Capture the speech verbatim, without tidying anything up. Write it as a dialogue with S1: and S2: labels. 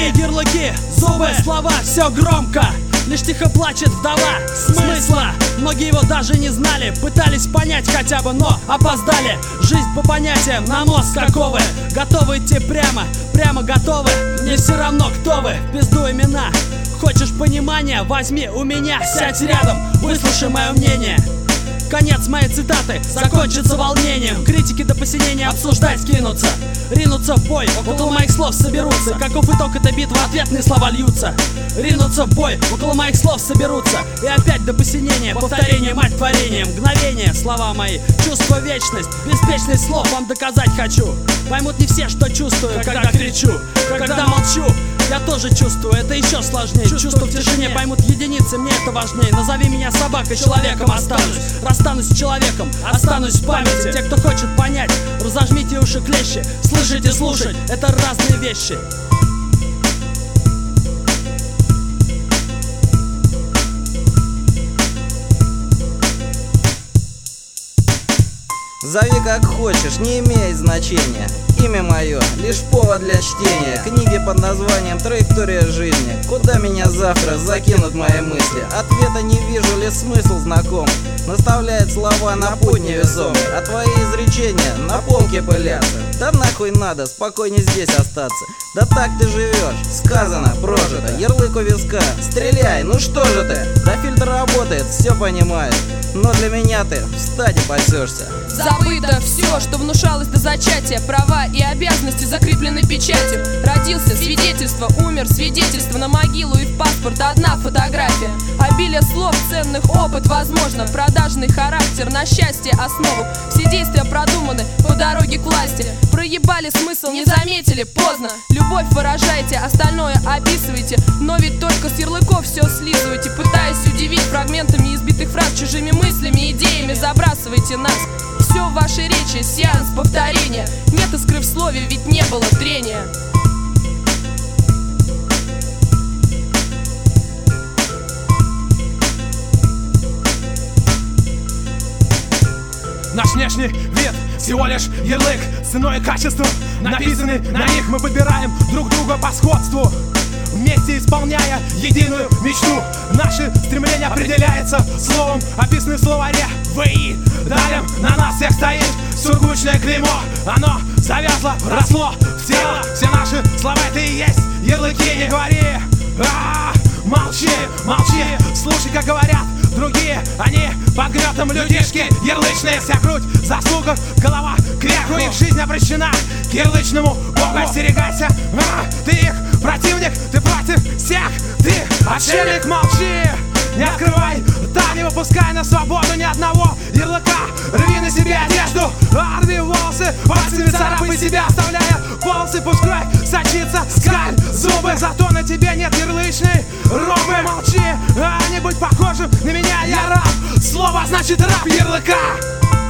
S1: ярлыки, ярлыки, зубы, слова, все громко. Лишь тихо плачет вдова смысла. Многие его даже не знали, пытались понять хотя бы, но опоздали. Жизнь по понятиям, на мозг каковы. Готовы идти прямо, прямо готовы. Мне все равно кто вы, в пизду имена. Хочешь понимания, возьми у меня. Сядь рядом, выслушай мое мнение. Конец моей цитаты закончится волнением. Критики до посинения обсуждать кинутся, ринутся в бой, около моих слов соберутся. Каков итог этой битвы, ответные слова льются. Ринутся в бой, около моих слов соберутся. И опять до посинения, повторение мать творения. Мгновение, слова мои, чувство вечность. Беспечность слов вам доказать хочу. Поймут не все, что чувствую, когда кричу. Когда молчу, я тоже чувствую, это еще сложнее. Чувство в тишине поймут единицы, мне это важнее. Назови меня собакой, человеком останусь. Расстанусь с человеком, останусь в памяти. Те, кто хочет понять, разожмите уши клещи. Слышать и слушать — это разные вещи.
S2: Зови как хочешь, не имеет значения. Имя мое — лишь повод для чтения книги под названием «Траектория жизни». Куда меня завтра закинут мои мысли? Ответа не вижу, ли смысл знаком. Наставляет слова на путь невесомый, а твои изречения на полке пылятся. Да нахуй надо, спокойней здесь остаться. Да так ты живешь, сказано, прожито. Ярлык у виска, стреляй, ну что же ты? Да фильтр работает, все понимаешь. Но для меня ты встать и пасешься.
S3: Забыто все, что внушалось до зачатия. Права и обязанности закреплены печатью. Родился — свидетельство, умер — свидетельство. На могилу и в паспорт одна фотография. Обилие слов, ценных опыт, возможно. Продажный характер, на счастье основу. Все действия продуманы по дороге к власти. Проебали смысл, не заметили, поздно. Любовь выражайте, остальное описывайте. Но ведь только с ярлыков все слизывайте. Пытаясь удивить фрагментами избитых фраз, чужими мыслями, идеями забрасывайте нас. Все в вашей речи — сеанс повторения. Нет искры в слове, ведь не было трения.
S4: Наш внешний вид всего лишь ярлык, ценой и качеством написаны на них. Мы выбираем друг друга по сходству, вместе исполняя единую мечту. Наше стремление определяется словом, описанное в словаре ВИ. Далее на нас всех стоит сургучное клеймо. Оно завязло, росло в тело. Все наши слова — это и есть ярлыки. Не говори, а-а-а, молчи, молчи, слушай, как говорят другие. Они под гнетом людишки ярлычные. Вся грудь в заслугах, голова кверху. Их жизнь обращена к ярлычному богу. Остерегайся, а, ты их противник, ты против всех. Ты отшельник, молчи, не открывай рта, не выпускай на свободу ни одного ярлыка. Рви на себе одежду, рви волосы, пальцами царапай себя, оставляя полосы. Пусть кровь сочится, скаль зубы, зато на тебе нет ярлычной робы. Молчи, а не будь похожим на меня, я раб. Слово значит раб ярлыка.